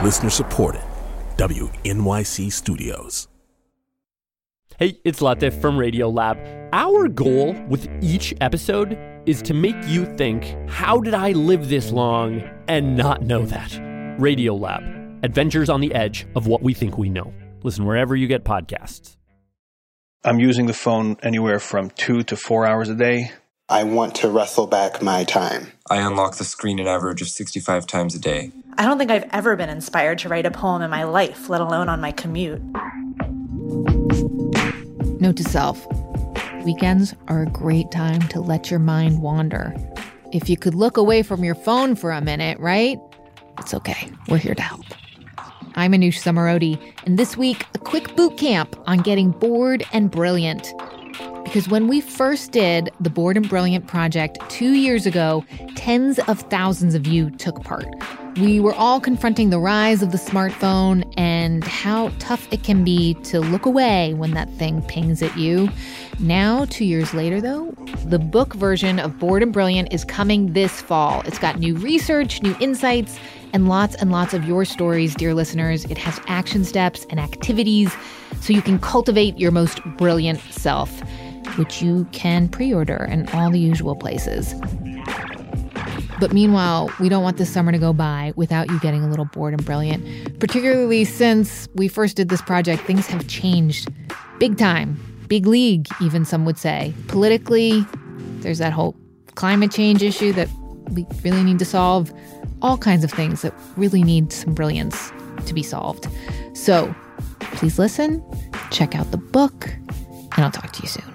Listener supported. WNYC Studios. Hey, it's Latif from Radiolab. Our goal with each episode is to make you think, how did I live this long and not know that? Radiolab, adventures on the edge of what we think we know. Listen wherever you get podcasts. I'm using the phone anywhere from 2 to 4 hours a day. I want to wrestle back my time. I unlock the screen an average of 65 times a day. I don't think I've ever been inspired to write a poem in my life, let alone on my commute. Note to self, weekends are a great time to let your mind wander. If you could look away from your phone for a minute, right? It's okay. We're here to help. I'm Anoush Samarodi, and this week, a quick boot camp on getting bored and brilliant. Because when we first did the Bored and Brilliant project 2 years ago, tens of thousands of you took part. We were all confronting the rise of the smartphone and how tough it can be to look away when that thing pings at you. Now, 2 years later, though, the book version of Bored and Brilliant is coming this fall. It's got new research, new insights, and lots of your stories, dear listeners. It has action steps and activities so you can cultivate your most brilliant self, which you can pre-order in all the usual places. But meanwhile, we don't want this summer to go by without you getting a little bored and brilliant. Particularly since we first did this project, things have changed big time. Big league, even some would say. Politically, there's that whole climate change issue that we really need to solve. All kinds of things that really need some brilliance to be solved. So please listen, check out the book, and I'll talk to you soon.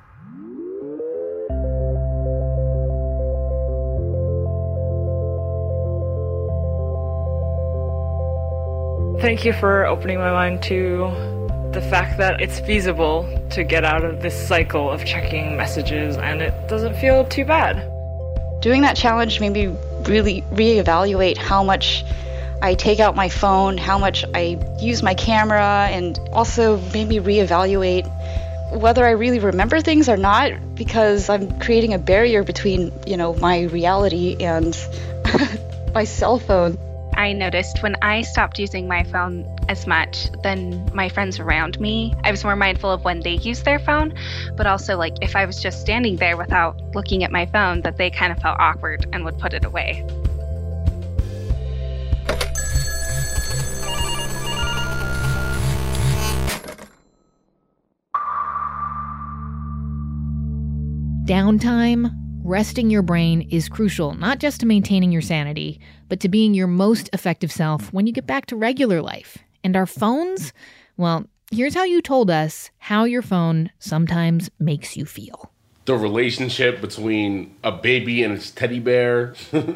Thank you for opening my mind to the fact that it's feasible to get out of this cycle of checking messages, and it doesn't feel too bad. Doing that challenge made me really reevaluate how much I take out my phone, how much I use my camera, and also made me reevaluate whether I really remember things or not, because I'm creating a barrier between, my reality and my cell phone. I noticed when I stopped using my phone as much, then my friends around me, I was more mindful of when they used their phone, but also if I was just standing there without looking at my phone, that they kind of felt awkward and would put it away. Downtime, resting your brain is crucial, not just to maintaining your sanity, but to being your most effective self when you get back to regular life. And our phones? Well, here's how you told us how your phone sometimes makes you feel. The relationship between a baby and its teddy bear,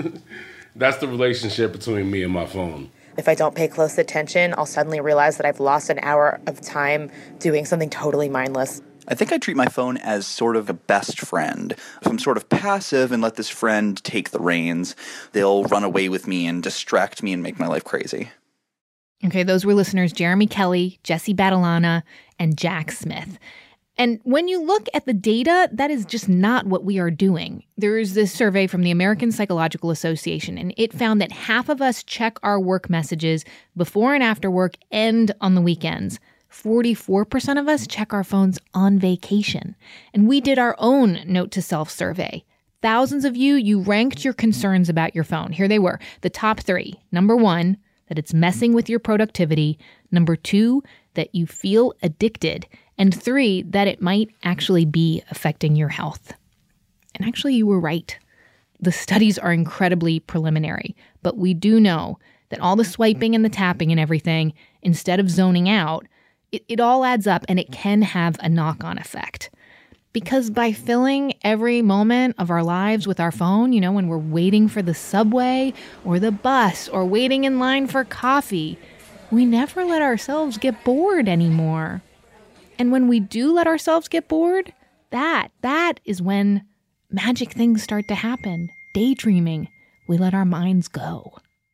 that's the relationship between me and my phone. If I don't pay close attention, I'll suddenly realize that I've lost an hour of time doing something totally mindless. I think I treat my phone as sort of a best friend. If I'm sort of passive and let this friend take the reins, they'll run away with me and distract me and make my life crazy. Okay, those were listeners Jeremy Kelly, Jesse Badalana, and Jack Smith. And when you look at the data, that is just not what we are doing. There is this survey from the American Psychological Association, and it found that half of us check our work messages before and after work and on the weekends. 44% of us check our phones on vacation. And we did our own Note to Self survey. Thousands of you ranked your concerns about your phone. Here they were, the top 3. Number 1, that it's messing with your productivity. Number 2, that you feel addicted. And 3, that it might actually be affecting your health. And actually, you were right. The studies are incredibly preliminary, but we do know that all the swiping and the tapping and everything, instead of zoning out, it all adds up, and it can have a knock-on effect. Because by filling every moment of our lives with our phone, when we're waiting for the subway or the bus or waiting in line for coffee, we never let ourselves get bored anymore. And when we do let ourselves get bored, that is when magic things start to happen. Daydreaming. We let our minds go.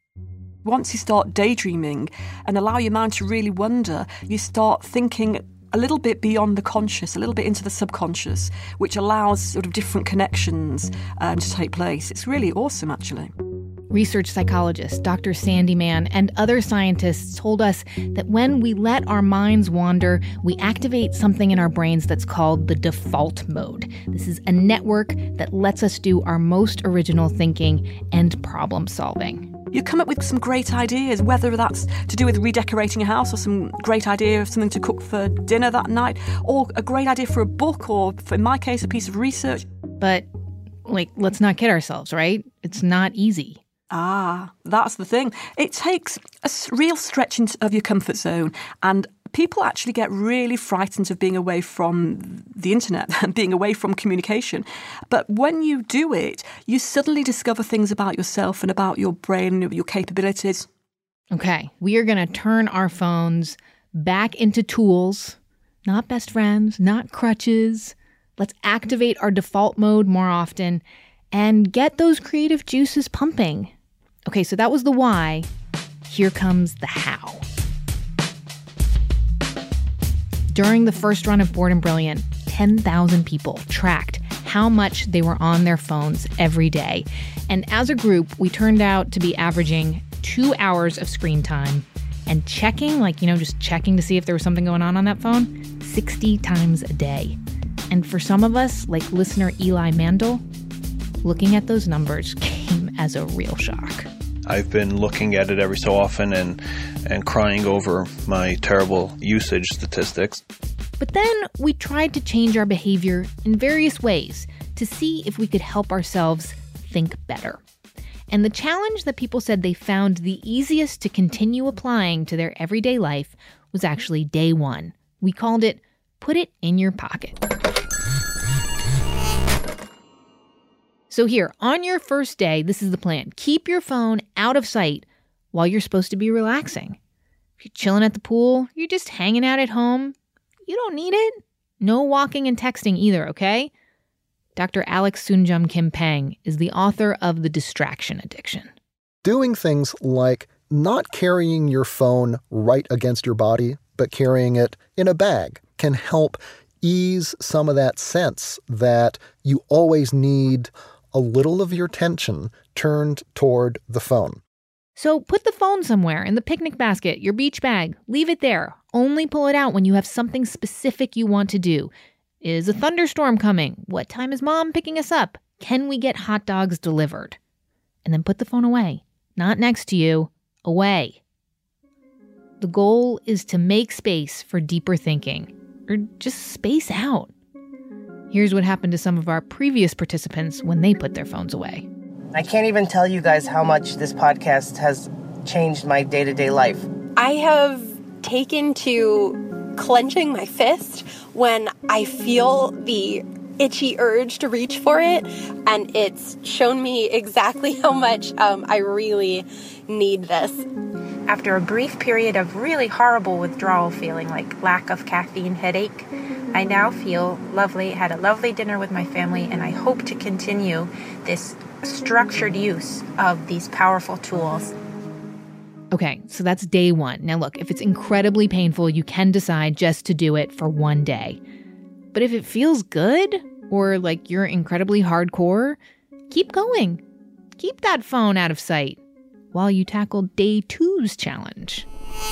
Once you start daydreaming and allow your mind to really wander, you start thinking a little bit beyond the conscious, a little bit into the subconscious, which allows sort of different connections to take place. It's really awesome, actually. Research psychologist Dr. Sandy Mann and other scientists told us that when we let our minds wander, we activate something in our brains that's called the default mode. This is a network that lets us do our most original thinking and problem solving. You come up with some great ideas, whether that's to do with redecorating a house or some great idea of something to cook for dinner that night, or a great idea for a book or, in my case, a piece of research. But, let's not kid ourselves, right? It's not easy. Ah, that's the thing. It takes a real stretch of your comfort zone, and people actually get really frightened of being away from the internet and being away from communication. But when you do it, you suddenly discover things about yourself and about your brain and your capabilities. Okay, we are going to turn our phones back into tools, not best friends, not crutches. Let's activate our default mode more often and get those creative juices pumping. Okay, so that was the why. Here comes the how. During the first run of Bored and Brilliant, 10,000 people tracked how much they were on their phones every day. And as a group, we turned out to be averaging 2 hours of screen time and checking, just checking to see if there was something going on that phone, 60 times a day. And for some of us, like listener Eli Mandel, looking at those numbers came as a real shock. I've been looking at it every so often and crying over my terrible usage statistics. But then we tried to change our behavior in various ways to see if we could help ourselves think better. And the challenge that people said they found the easiest to continue applying to their everyday life was actually day one. We called it, put it in your pocket. So here, on your first day, this is the plan. Keep your phone out of sight while you're supposed to be relaxing. If you're chilling at the pool, you're just hanging out at home, you don't need it. No walking and texting either, okay? Dr. Alex Soonjum Kim Pang is the author of The Distraction Addiction. Doing things like not carrying your phone right against your body, but carrying it in a bag can help ease some of that sense that you always need a little of your attention turned toward the phone. So put the phone somewhere in the picnic basket, your beach bag. Leave it there. Only pull it out when you have something specific you want to do. Is a thunderstorm coming? What time is mom picking us up? Can we get hot dogs delivered? And then put the phone away. Not next to you. Away. The goal is to make space for deeper thinking, or just space out. Here's what happened to some of our previous participants when they put their phones away. I can't even tell you guys how much this podcast has changed my day-to-day life. I have taken to clenching my fist when I feel the itchy urge to reach for it, and it's shown me exactly how much I really need this. After a brief period of really horrible withdrawal feeling like lack of caffeine headache, I now feel lovely, had a lovely dinner with my family, and I hope to continue this structured use of these powerful tools. Okay, so that's day one. Now look, if it's incredibly painful, you can decide just to do it for one day. But if it feels good, or like you're incredibly hardcore, keep going. Keep that phone out of sight while you tackle day two's challenge.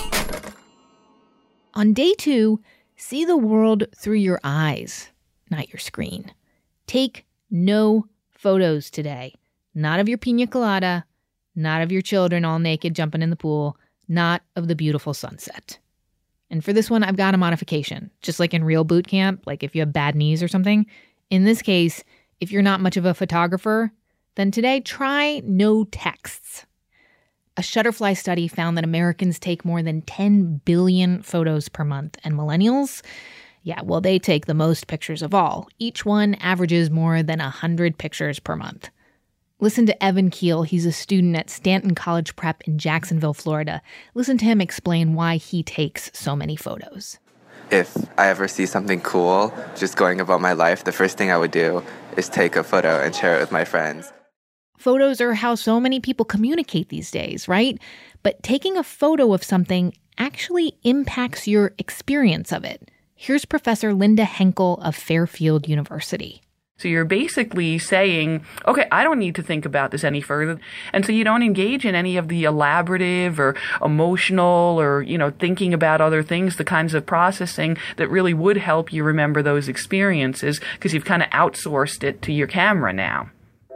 On day two, see the world through your eyes, not your screen. Take no photos today. Not of your pina colada, not of your children all naked jumping in the pool, not of the beautiful sunset. And for this one, I've got a modification. Just like in real boot camp, like if you have bad knees or something. In this case, if you're not much of a photographer, then today try no texts. A Shutterfly study found that Americans take more than 10 billion photos per month, and millennials, they take the most pictures of all. Each one averages more than 100 pictures per month. Listen to Evan Keel. He's a student at Stanton College Prep in Jacksonville, Florida. Listen to him explain why he takes so many photos. If I ever see something cool just going about my life, the first thing I would do is take a photo and share it with my friends. Photos are how so many people communicate these days, right? But taking a photo of something actually impacts your experience of it. Here's Professor Linda Henkel of Fairfield University. So you're basically saying, okay, I don't need to think about this any further. And so you don't engage in any of the elaborative or emotional or, thinking about other things, the kinds of processing that really would help you remember those experiences, because you've kind of outsourced it to your camera now.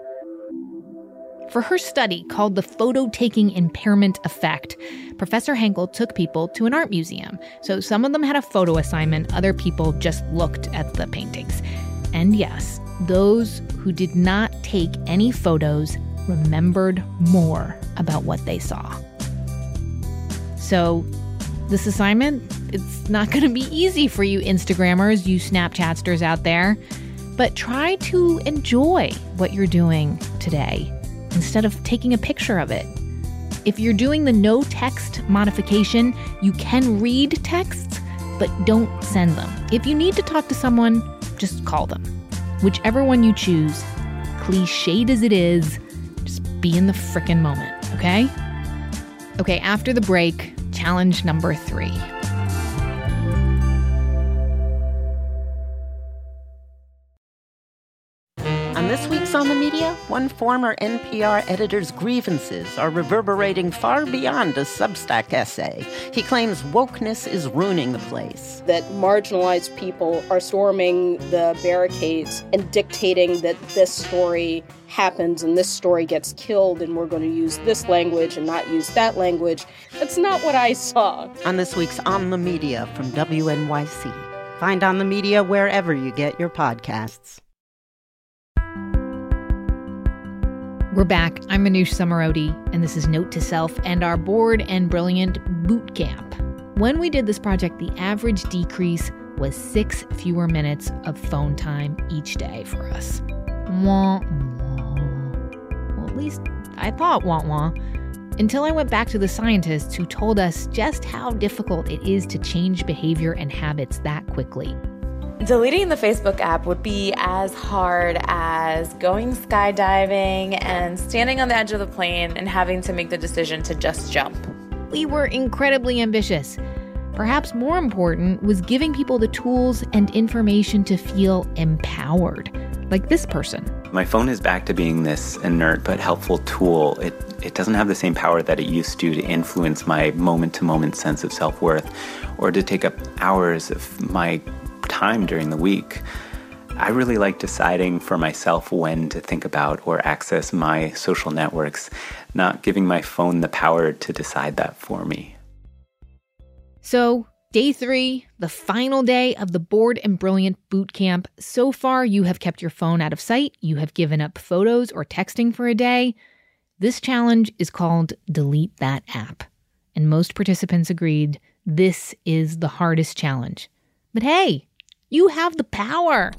For her study called the Photo-Taking Impairment Effect, Professor Henkel took people to an art museum. So some of them had a photo assignment, other people just looked at the paintings. And yes, those who did not take any photos remembered more about what they saw. So this assignment, it's not going to be easy for you Instagrammers, you Snapchatsters out there, but try to enjoy what you're doing today instead of taking a picture of it. If you're doing the no text modification, you can read texts, but don't send them. If you need to talk to someone, just call them. Whichever one you choose, cliched as it is, just be in the frickin' moment, okay? Okay, after the break, challenge number 3. On this week's On the Media, one former NPR editor's grievances are reverberating far beyond a Substack essay. He claims wokeness is ruining the place. That marginalized people are storming the barricades and dictating that this story happens and this story gets killed and we're going to use this language and not use that language. That's not what I saw. On this week's On the Media from WNYC. Find On the Media wherever you get your podcasts. We're back. I'm Manoush Zomorodi, and this is Note to Self and our Bored and Brilliant Boot Camp. When we did this project, the average decrease was 6 fewer minutes of phone time each day for us. Wah, wah. Well, at least I thought wah, wah. Until I went back to the scientists who told us just how difficult it is to change behavior and habits that quickly. Deleting the Facebook app would be as hard as going skydiving and standing on the edge of the plane and having to make the decision to just jump. We were incredibly ambitious. Perhaps more important was giving people the tools and information to feel empowered, like this person. My phone is back to being this inert but helpful tool. It doesn't have the same power that it used to influence my moment-to-moment sense of self-worth or to take up hours of my time during the week. I really like deciding for myself when to think about or access my social networks, not giving my phone the power to decide that for me. So, day 3, the final day of the Bored and Brilliant Boot Camp. So far, you have kept your phone out of sight. You have given up photos or texting for a day. This challenge is called Delete That App. And most participants agreed this is the hardest challenge. But hey, you have the power.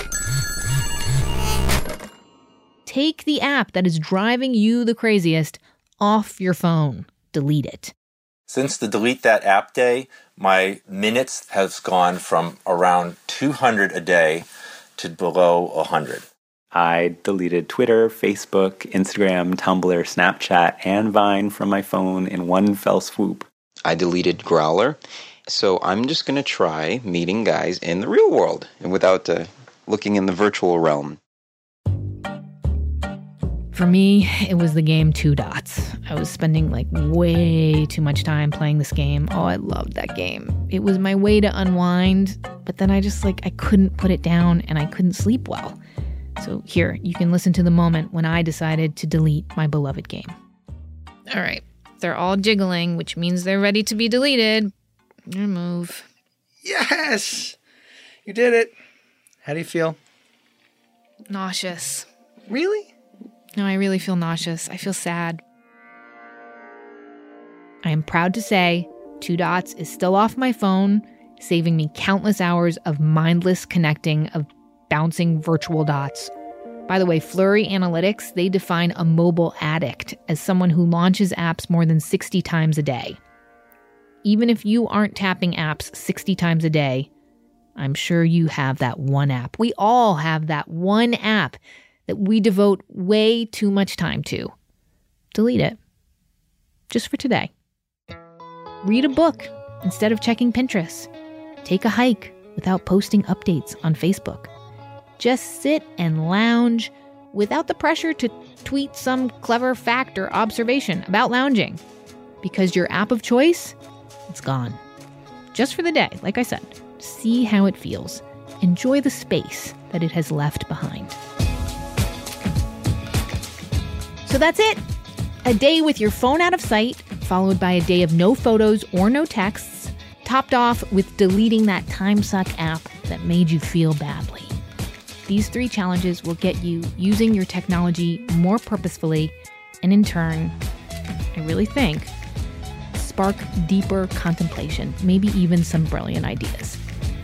Take the app that is driving you the craziest off your phone. Delete it. Since the Delete That App day, my minutes has gone from around 200 a day to below 100. I deleted Twitter, Facebook, Instagram, Tumblr, Snapchat, and Vine from my phone in one fell swoop. I deleted Growler. So I'm just going to try meeting guys in the real world and without looking in the virtual realm. For me, it was the game 2 Dots. I was spending way too much time playing this game. Oh, I loved that game. It was my way to unwind, but then I couldn't put it down and I couldn't sleep well. So here, you can listen to the moment when I decided to delete my beloved game. All right, they're all jiggling, which means they're ready to be deleted. Remove. Yes! You did it. How do you feel? Nauseous. Really? No, I really feel nauseous. I feel sad. I am proud to say 2 Dots is still off my phone, saving me countless hours of mindless connecting of bouncing virtual dots. By the way, Flurry Analytics, they define a mobile addict as someone who launches apps more than 60 times a day. Even if you aren't tapping apps 60 times a day, I'm sure you have that one app. We all have that one app that we devote way too much time to. Delete it. Just for today. Read a book instead of checking Pinterest. Take a hike without posting updates on Facebook. Just sit and lounge without the pressure to tweet some clever fact or observation about lounging. Because your app of choice, it's gone. Just for the day, like I said. See how it feels. Enjoy the space that it has left behind. So that's it. A day with your phone out of sight, followed by a day of no photos or no texts, topped off with deleting that TimeSuck app that made you feel badly. These 3 challenges will get you using your technology more purposefully, and in turn, I really think, spark deeper contemplation, maybe even some brilliant ideas.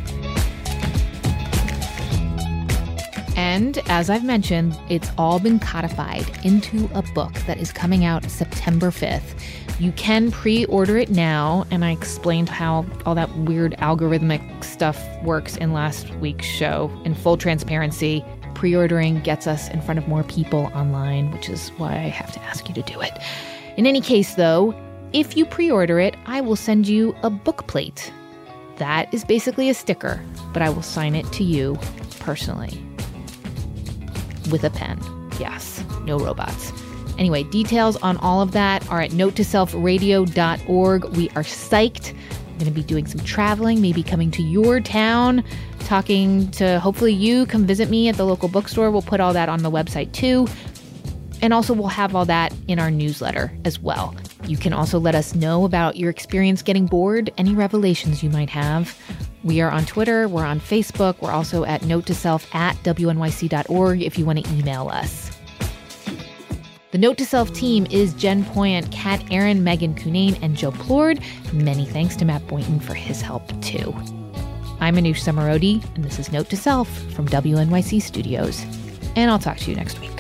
And as I've mentioned, it's all been codified into a book that is coming out September 5th. You can pre-order it now, and I explained how all that weird algorithmic stuff works in last week's show. In full transparency, pre-ordering gets us in front of more people online, which is why I have to ask you to do it. In any case, though, if you pre-order it, I will send you a book plate. That is basically a sticker, but I will sign it to you personally. With a pen. Yes, no robots. Anyway, details on all of that are at notetoselfradio.org. We are psyched. I'm going to be doing some traveling, maybe coming to your town, talking to hopefully you. Come visit me at the local bookstore. We'll put all that on the website too. And also we'll have all that in our newsletter as well. You can also let us know about your experience getting bored, any revelations you might have. We are on Twitter, we're on Facebook, we're also at notetoself@wnyc.org if you want to email us. The Note to Self team is Jen Poyant, Kat Aaron, Megan Cunane, and Joe Plord. Many thanks to Matt Boynton for his help too. I'm Anoush Samarodi, and this is Note to Self from WNYC Studios. And I'll talk to you next week.